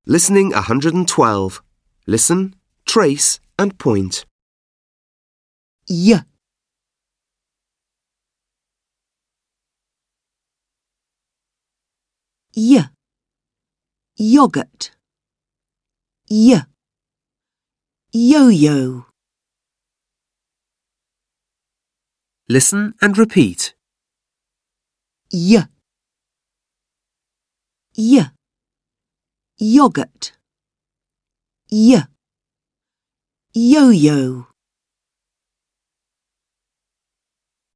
Listening 112. Listen, trace and point. Y, y, yogurt, y, yo-yo. Listen and repeat. Y, y, yogurt, y, yo-yo.